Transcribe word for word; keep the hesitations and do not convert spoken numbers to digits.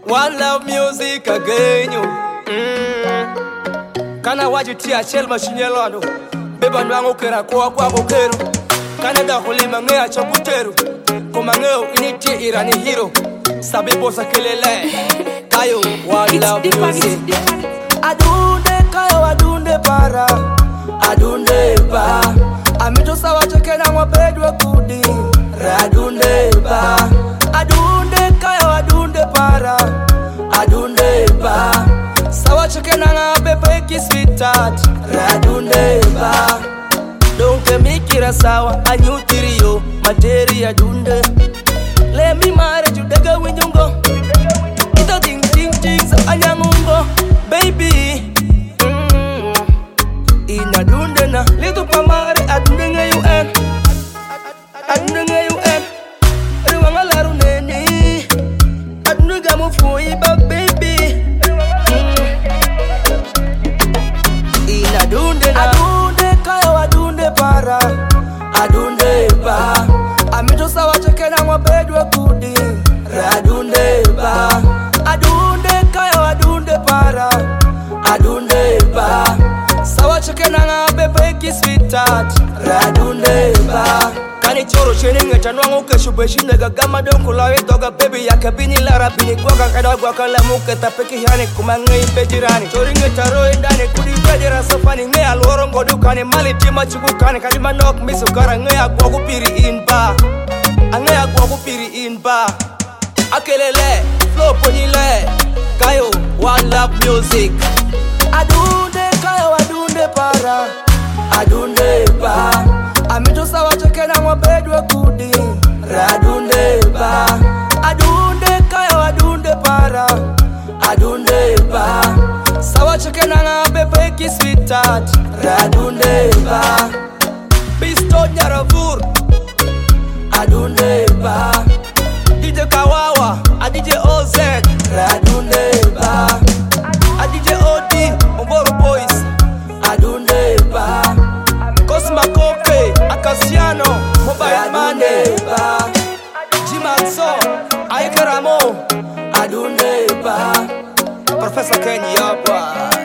One love music again. Mm. Kana wajitia chel mashinyelano. Beba nwango kera kwa kwa kokero. Kana da kulima ngea chokuteru. Komangeo initi irani hero. Sabibo sakelele. Kayo one love music. Adunde kayo adunde para. Adunde ba. Amito sawa chekena mwapedwe kudi. Radunde ba. Adunde kayo adunde para. Adunde ba. Sawa chekena ngabepe kisvitat. Radunde ba. Donke mikira sawa anyutiriyo. Materi adunde. Let me marry you daga winyungo. Ito ting ting ting sa anyangungo. Baby mm. Ina dunde na Litu pamare adunde nga U N. Adunde nga U N. Riwanga laru neni. Adunde gamu fuyi ba baby mm. Ina dunde na Adunde kayo adunde para. Adunde ba. Amito sawa chekena mwapedwe kudi. Radunde ba. Adunde kayo adunde para. Adunde ba. Sawa chekena ngabepe kisvitat. Radunde ba. Kani choro cheni ngeta nwango keshubeshi nega gama donko lawe doga baby yaka bini lara bini gwaka kada gwaka la muke tapeki hani kumange impejirani. Chori ngeta roe ndani kudi bejira sofani nge alworo ngodu kani mali tima chuku kani kadima nok misu kara nge agwagu piri in ba. Ange agwagu piri in ba. Akelele, flow ponile. Kayo, one love music. Adunde kayo adunde para. Adunde ba. Amito sawa chekena mwapedwe kudi. Radunde ba. Adunde kayo adunde para. Adunde ba. Sawa chekena ngabepe kisvitat. Radunde ba. Bisto nyaravur. Adunde ba. D J Kawawa, a D J O Z. Radunde ba. A D J O D, Omboro Boys. Adunde ba. Cosma Koke, Akasiano, Mobile Money ba. Jimanso, Aikaramo. Adunde ba. Professor Kenya ba.